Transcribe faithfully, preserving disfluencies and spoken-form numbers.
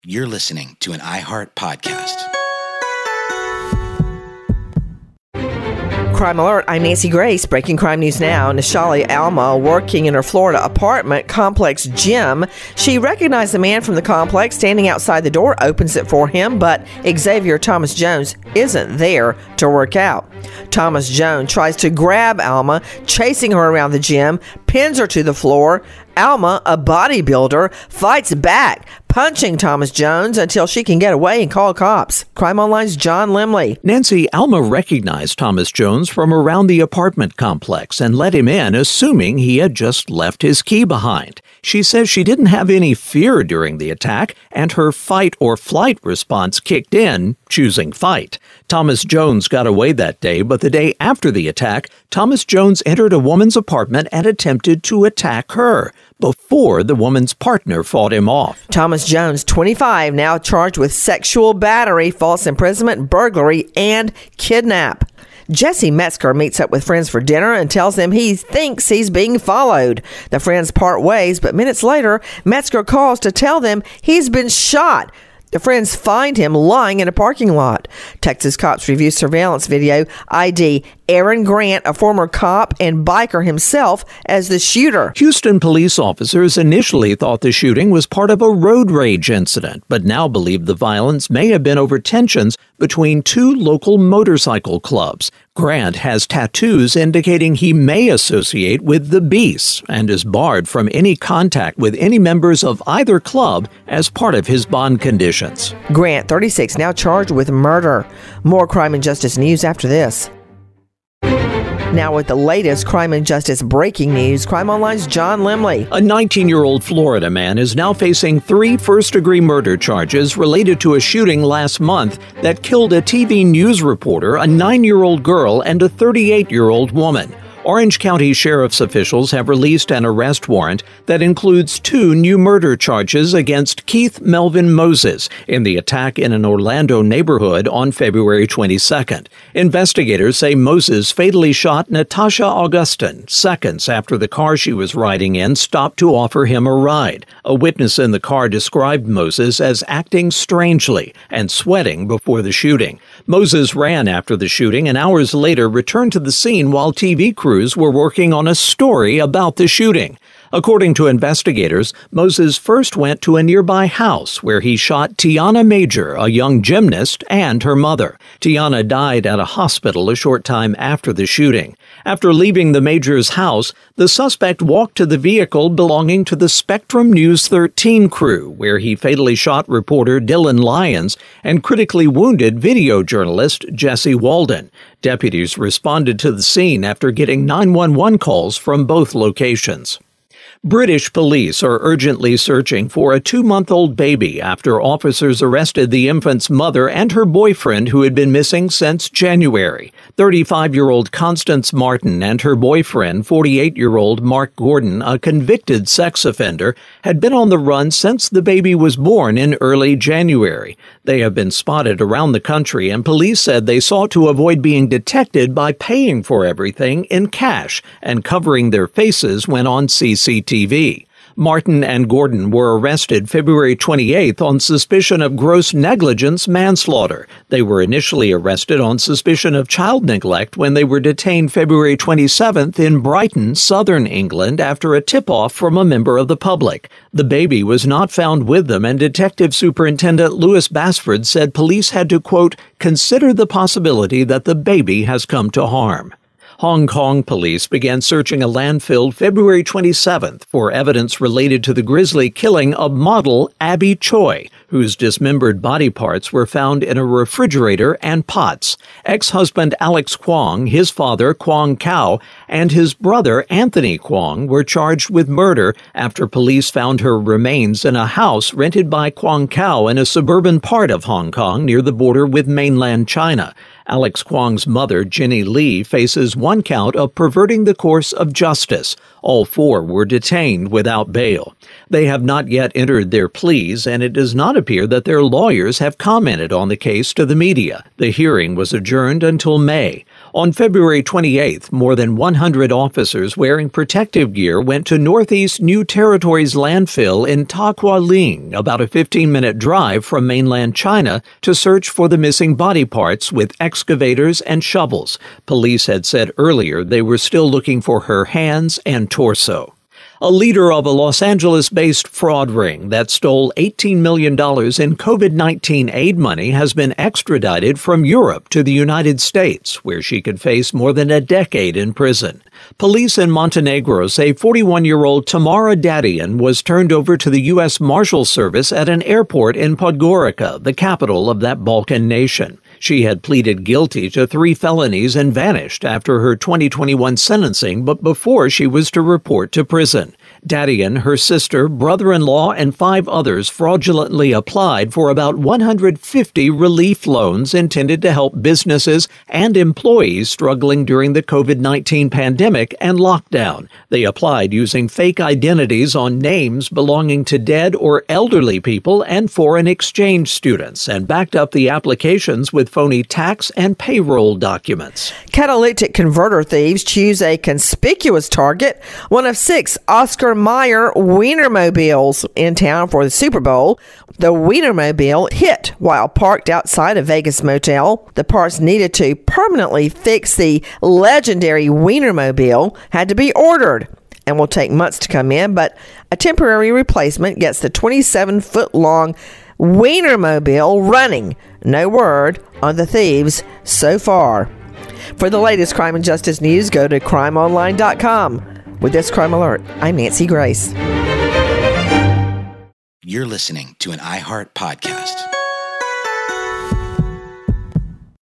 You're listening to an iHeart podcast. Crime Alert, I'm Nancy Grace. Breaking crime news now. Nishali Alma, working in her Florida apartment complex gym. She recognized the man from the complex standing outside the door, opens it for him, but Xavier Thomas Jones isn't there to work out. Thomas Jones tries to grab Alma, chasing her around the gym, pins her to the floor. Alma, a bodybuilder, fights back, punching Thomas Jones until she can get away and call cops. Crime Online's John Limley. Nancy, Alma recognized Thomas Jones from around the apartment complex and let him in, assuming he had just left his key behind. She says she didn't have any fear during the attack, and her fight or flight response kicked in, choosing fight. Thomas Jones got away that day, but the day after the attack, Thomas Jones entered a woman's apartment and attempted to attack her before the woman's partner fought him off. Thomas Jones, twenty-five, now charged with sexual battery, false imprisonment, burglary, and kidnap. Jesse Metzger meets up with friends for dinner and tells them he thinks he's being followed. The friends part ways, but minutes later, Metzger calls to tell them he's been shot. The friends find him lying in a parking lot. Texas cops review surveillance video I D Aaron Grant, a former cop and biker himself, as the shooter. Houston police officers initially thought the shooting was part of a road rage incident, but now believe the violence may have been over tensions between two local motorcycle clubs. Grant has tattoos indicating he may associate with the Beasts and is barred from any contact with any members of either club as part of his bond conditions. Grant, thirty-six, now charged with murder. More crime and justice news after this. Now with the latest crime and justice breaking news, Crime Online's John Limley. A nineteen-year-old Florida man is now facing three first-degree murder charges related to a shooting last month that killed a T V news reporter, a nine-year-old girl, and a thirty-eight-year-old woman. Orange County Sheriff's officials have released an arrest warrant that includes two new murder charges against Keith Melvin Moses in the attack in an Orlando neighborhood on February twenty-second. Investigators say Moses fatally shot Natasha Augustin seconds after the car she was riding in stopped to offer him a ride. A witness in the car described Moses as acting strangely and sweating before the shooting. Moses ran after the shooting and hours later returned to the scene while T V crews were working on a story about the shooting. According to investigators, Moses first went to a nearby house where he shot Tiana Major, a young gymnast, and her mother. Tiana died at a hospital a short time after the shooting. After leaving the Major's house, the suspect walked to the vehicle belonging to the Spectrum News thirteen crew, where he fatally shot reporter Dylan Lyons and critically wounded video journalist Jesse Walden. Deputies responded to the scene after getting nine one one calls from both locations. British police are urgently searching for a two-month-old baby after officers arrested the infant's mother and her boyfriend who had been missing since January. thirty-five-year-old Constance Martin and her boyfriend, forty-eight-year-old Mark Gordon, a convicted sex offender, had been on the run since the baby was born in early January. They have been spotted around the country, and police said they sought to avoid being detected by paying for everything in cash and covering their faces when on C C T V. Martin and Gordon were arrested February twenty-eighth on suspicion of gross negligence manslaughter. They were initially arrested on suspicion of child neglect when they were detained February twenty-seventh in Brighton, southern England, after a tip-off from a member of the public. The baby was not found with them, and Detective Superintendent Louis Basford said police had to, quote, consider the possibility that the baby has come to harm. Hong Kong police began searching a landfill February twenty-seventh for evidence related to the grisly killing of model Abby Choi, whose dismembered body parts were found in a refrigerator and pots. Ex-husband Alex Kwong, his father Kwong Kao, and his brother Anthony Kwong were charged with murder after police found her remains in a house rented by Kwong Kao in a suburban part of Hong Kong near the border with mainland China. Alex Kwong's mother, Jenny Lee, faces one count of perverting the course of justice. All four were detained without bail. They have not yet entered their pleas, and it does not appear that their lawyers have commented on the case to the media. The hearing was adjourned until May. On February twenty-eighth, more than one hundred officers wearing protective gear went to Northeast New Territories landfill in Taqualing, about a fifteen-minute drive from mainland China, to search for the missing body parts with excavators and shovels. Police had said earlier they were still looking for her hands and torso. A leader of a Los Angeles-based fraud ring that stole eighteen million dollars in COVID nineteen aid money has been extradited from Europe to the United States, where she could face more than a decade in prison. Police in Montenegro say forty-one-year-old Tamara Dadian was turned over to the U S Marshal Service at an airport in Podgorica, the capital of that Balkan nation. She had pleaded guilty to three felonies and vanished after her twenty twenty-one sentencing, but before she was to report to prison. Dadian, her sister, brother-in-law, and five others fraudulently applied for about one hundred fifty relief loans intended to help businesses and employees struggling during the COVID nineteen pandemic and lockdown. They applied using fake identities on names belonging to dead or elderly people and foreign exchange students, and backed up the applications with phony tax and payroll documents. Catalytic converter thieves choose a conspicuous target, one of six Oscar Mayer Wienermobiles in town for the Super Bowl. The Wienermobile hit while parked outside a Vegas motel. The parts needed to permanently fix the legendary Wienermobile had to be ordered and will take months to come in, but a temporary replacement gets the twenty-seven-foot-long Wienermobile running. No word on the thieves so far. For the latest crime and justice news, go to crime online dot com. With this crime alert, I'm Nancy Grace. You're listening to an iHeart podcast.